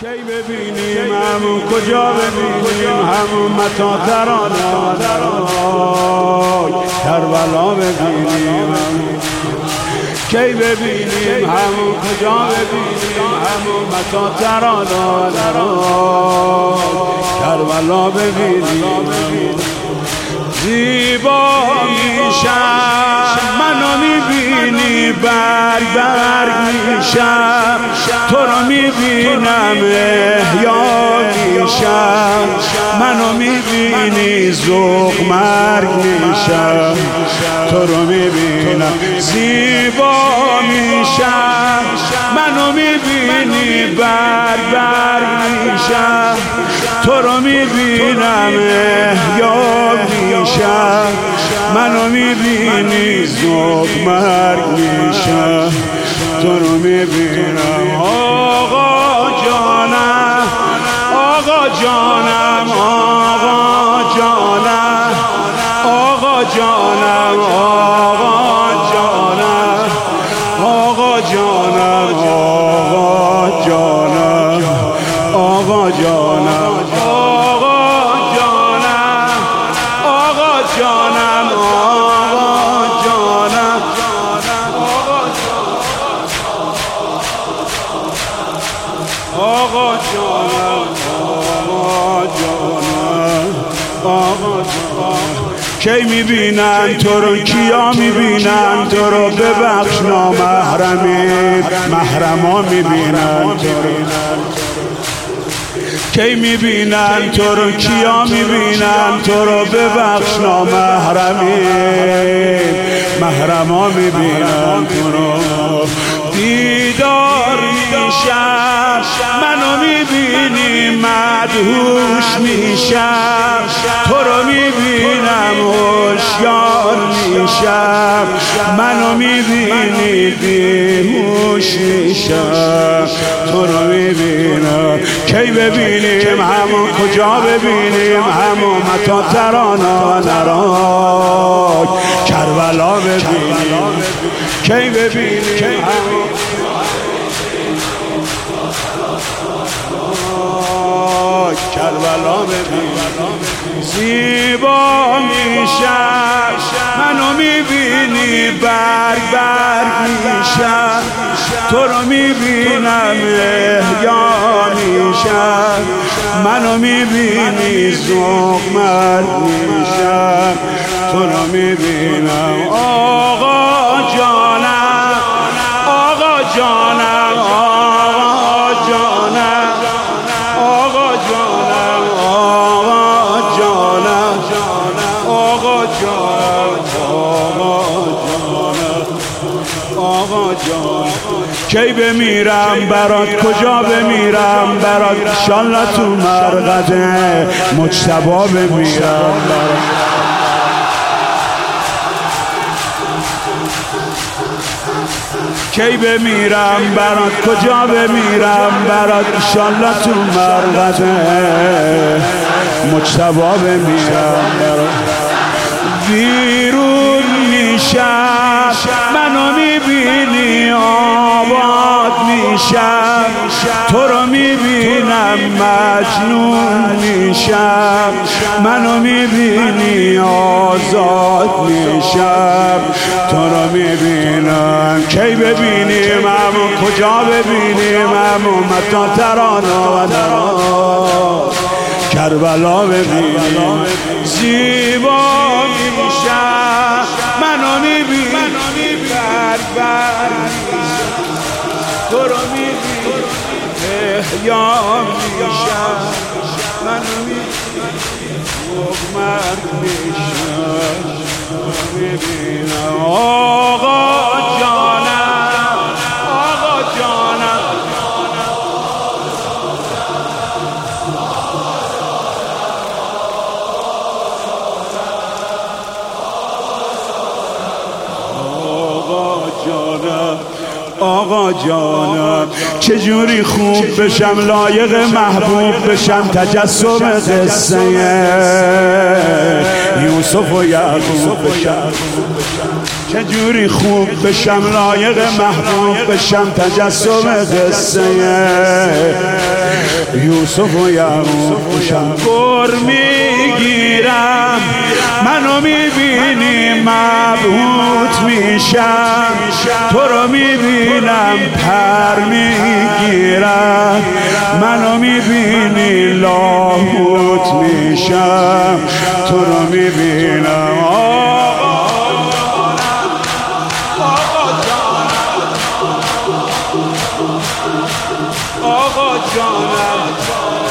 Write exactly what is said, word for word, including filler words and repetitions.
کی ببینیم همون کجا ببینیم همون متا ترانه کربلا ببینیم کی ببینیم همون کجا ببینیم همون متا ترانه کربلا ببینیم زیبا میشم منو میبینی برگ برگ میشم تو رو میبینم احیا میشم منو میبینی ذوق مرگ میشم تو رو میبینم زیبا میشم منو میبینی برگ برگ میشم تو رو میبینم احیا میشم منو میبینی ذوق مرگ میشم تو رو میبینم آقا جانم آقا جانم آقا جانم آقا جانم آقا جانم آقا جانم آقا جانم آقا جانم آقا جانم آقا جانم آقا جانم آقا جانم آقا جانم کی میبینن تو رو کیا میبینن تو رو ببخش نامحرمی محرما میبینن تو رو کی میبینن تو رو کیا میبینن تو رو ببخش نامحرمی محرما میبینن تو رو بیدار میشم منو میبینی مدهوش میشم تو رو میبینم هوشیار میشم منو میبینی بیهوش میشم تو رو میبینم کی ببینیم همون کجا ببینیم همون متا ترانه نراک کربلا ببینیم کی ببینیم همون کربلا ببینیم زیبا میشم منو میبینی برگ برگ میشم تو رو میبینم احیا میشم منو میبینی ذوق مرگ میشم تو رو میبینم آقا جانم آقا جانم آقا جانم آقا جانم آقا جانم آقا جانم آقا جانم کی بمیرم برات کجا بمیرم برات انشالله تو مرقده مجتبی بمیرم برات کی بمیرم برات کجا بمیرم برات انشالله تو مرقده مجتبی بمیرم برات ویرون میشم منو میبینی آباد میشم تو رو میبینم مجنون میشم منو میبینی آزاد میشم تو رو میبینم کی ببینیم همون کجا ببینیم همون متا ترانه کربلا ببینیم زیبا میشم منو میبینی برگ برگ تو رو میبینی احیا میشم منو میبینی ذوق مرگ میشم میبینم آقا جانم آقا جانم آقا جانم چجوری خوب بشم لایق محبوب بشم تجسم قصه یوسف و یعقوب بشم چجوری خوب بشم لایق محبوب بشم تجسم قصه یوسف و یعقوب خوشم گر میگیرم، منو میبینی مبهوت میشم، تو رو میبینم پر میگیرم، منو میبینی لاهوت میشم، تو رو میبینم. آقا جانم